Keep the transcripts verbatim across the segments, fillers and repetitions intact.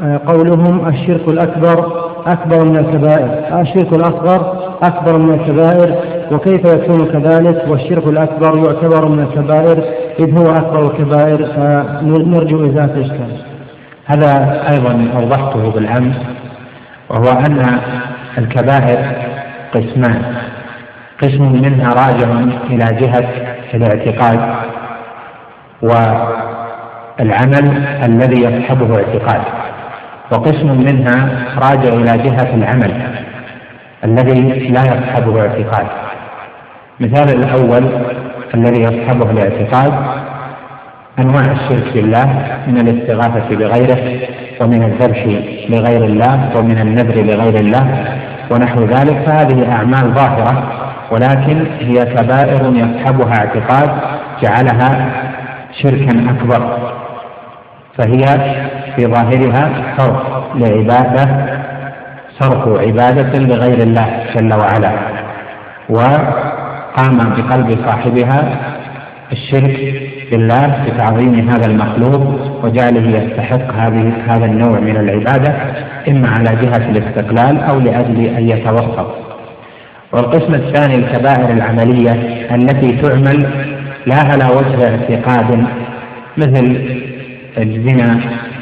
قولهم الشرك الأكبر أكبر من الكبائر، الشرك الأصغر أكبر من الكبائر، وكيف يكون كذلك والشرك الأكبر يعتبر من الكبائر إذ هو أكبر الكبائر؟ فنرجو إزالة الإشكال. هذا أيضا أوضحته بالأمس، وهو أن الكبائر قسمان، قسم منها راجع إلى جهة الاعتقاد والعمل الذي يصحبه اعتقاد، وقسم منها راجع إلى جهة العمل الذي لا يصحبه اعتقاد. مثال الأول الذي يصحبه الاعتقاد أنواع الشرك بالله من الاستغاثة بغيره، ومن الذبح لغير الله، ومن النذر لغير الله ونحو ذلك، فهذه أعمال ظاهرة ولكن هي كبائر يصحبها اعتقاد جعلها شركا أكبر، فهي في ظاهرها صرف لعبادة صرف عبادة لغير الله جل وعلا، وقام بقلب صاحبها الشرك بالله بتعظيم هذا المخلوق وجعله يستحق هذه هذا النوع من العبادة إما على جهة الاستقلال أو لأجل أن يتوسط. والقسم الثاني الكبائر العملية التي تعمل لا على وجه اعتقاد، مثل الزنا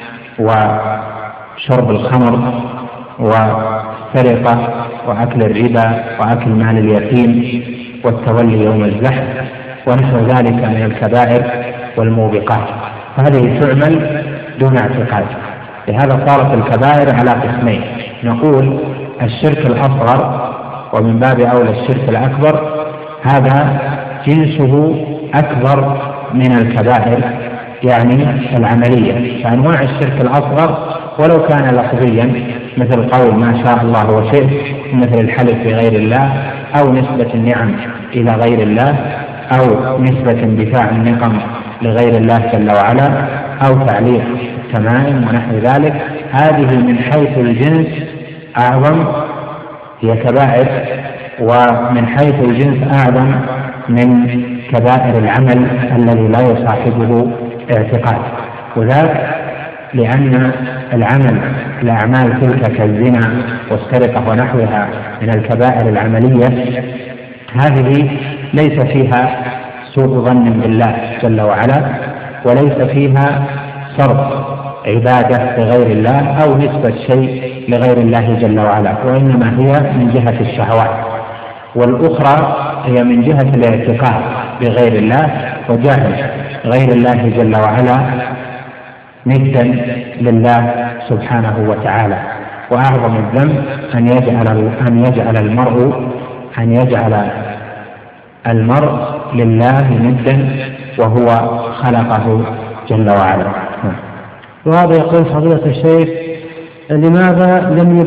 وشرب الخمر والسرقة وأكل الربا وأكل مال اليتيم والتولي يوم الزحف ونحو ذلك من الكبائر والموبقات، هذه تعمل دون اعتقاد. لهذا صارت الكبائر على قسمين، نقول الشرك الأصغر ومن باب أولى الشرك الأكبر هذا جنسه أكبر من الكبائر يعني العملية، فأنواع الشرك الأصغر ولو كان لفظيا مثل قول ما شاء الله وشئت، مثل الحلف بغير الله أو نسبة النعم إلى غير الله أو نسبة اندفاع النقم لغير الله جل وعلا أو تعليق التمائم ونحو ذلك، هذه من حيث الجنس أعظم، هي كبائر، ومن حيث الجنس أعظم من كبائر العمل الذي لا يصاحبه اعتقاد. وذلك لأن العمل الأعمال تلك كالزنا والسرقة ونحوها من الكبائر العملية هذه ليس فيها سوء ظن بالله جل وعلا، وليس فيها صرف عبادة لغير الله أو نسبة شيء لغير الله جل وعلا، وإنما هي من جهة الشهوات. والأخرى هي من جهة الاعتقاد بغير الله وجعل غير الله جل وعلا ندا لله سبحانه وتعالى. وأعظم الذنب أن يجعل أن يجعل المرء أن يجعل المرء لله ندا وهو خلقه جل وعلا. وهذا يقول فضيلة الشيخ: لماذا لم